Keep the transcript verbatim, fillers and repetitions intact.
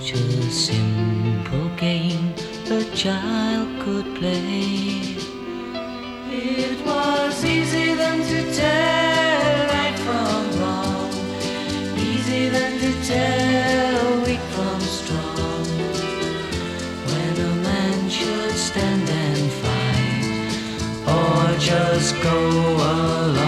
such a simple game a child could play. It was easy then to tell right from wrong, easy then to tell weak from strong. When a man should stand and fight, or just go along.